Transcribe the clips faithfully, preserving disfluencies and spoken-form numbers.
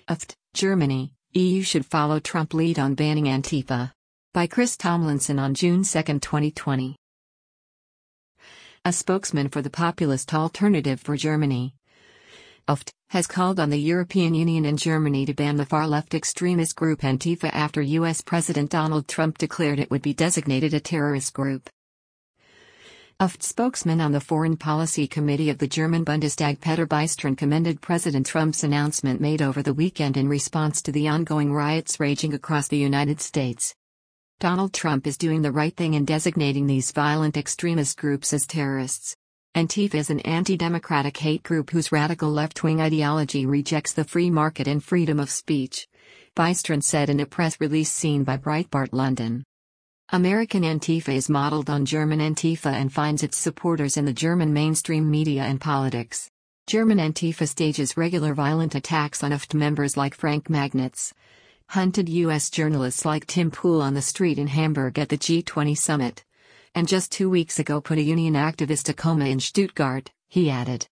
F T, Germany, E U should follow Trump lead on banning Antifa. By Chris Tomlinson on June second, twenty twenty. A spokesman for the populist Alternative for Germany, A F T, has called on the European Union and Germany to ban the far-left extremist group Antifa after U S President Donald Trump declared it would be designated a terrorist group. A F T spokesman on the Foreign Policy Committee of the German Bundestag Peter Bystrom commended President Trump's announcement made over the weekend in response to the ongoing riots raging across the United States. Donald Trump is doing the right thing in designating these violent extremist groups as terrorists. Antifa is an anti-democratic hate group whose radical left-wing ideology rejects the free market and freedom of speech, Bystrom said in a press release seen by Breitbart London. American Antifa is modeled on German Antifa and finds its supporters in the German mainstream media and politics. German Antifa stages regular violent attacks on A F T members like Frank Magnitz, hunted U S journalists like Tim Pool on the street in Hamburg at the G twenty summit, and just two weeks ago put a union activist a coma in Stuttgart, he added.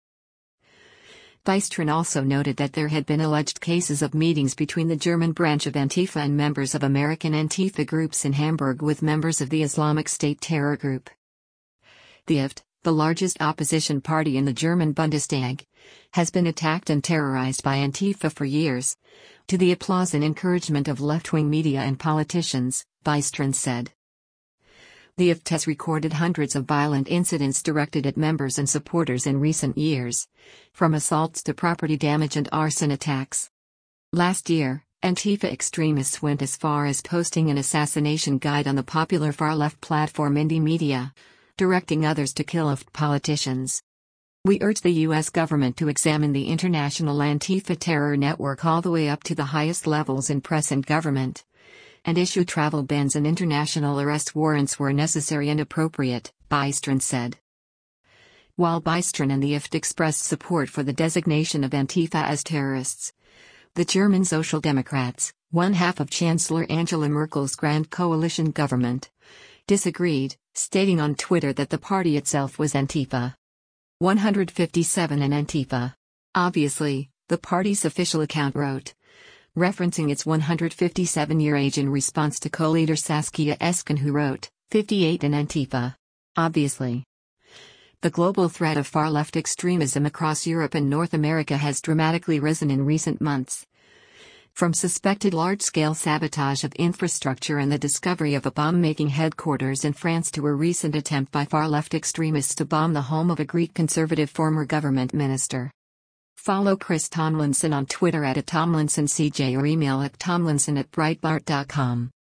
Bystrom also noted that there had been alleged cases of meetings between the German branch of Antifa and members of American Antifa groups in Hamburg with members of the Islamic State terror group. The A F T, the largest opposition party in the German Bundestag, has been attacked and terrorized by Antifa for years, to the applause and encouragement of left-wing media and politicians, Bystrom said. The A F T has recorded hundreds of violent incidents directed at members and supporters in recent years, from assaults to property damage and arson attacks. Last year, Antifa extremists went as far as posting an assassination guide on the popular far-left platform Indymedia, directing others to kill A F T politicians. We urge the U S government to examine the international Antifa terror network all the way up to the highest levels in press and government, and issue travel bans and international arrest warrants where necessary and appropriate, Bystrom said. While Bystrom and the A F T expressed support for the designation of Antifa as terrorists, the German Social Democrats, one half of Chancellor Angela Merkel's Grand Coalition government, disagreed, stating on Twitter that the party itself was Antifa. one hundred fifty-seven and Antifa. Obviously, the party's official account wrote, referencing its one hundred fifty-seven-year age in response to co-leader Saskia Esken, who wrote, fifty-eight and Antifa. Obviously. The global threat of far-left extremism across Europe and North America has dramatically risen in recent months. From suspected large-scale sabotage of infrastructure and the discovery of a bomb-making headquarters in France to a recent attempt by far-left extremists to bomb the home of a Greek conservative former government minister. Follow Chris Tomlinson on Twitter at Tomlinson C J or email at tomlinson at breitbart dot com.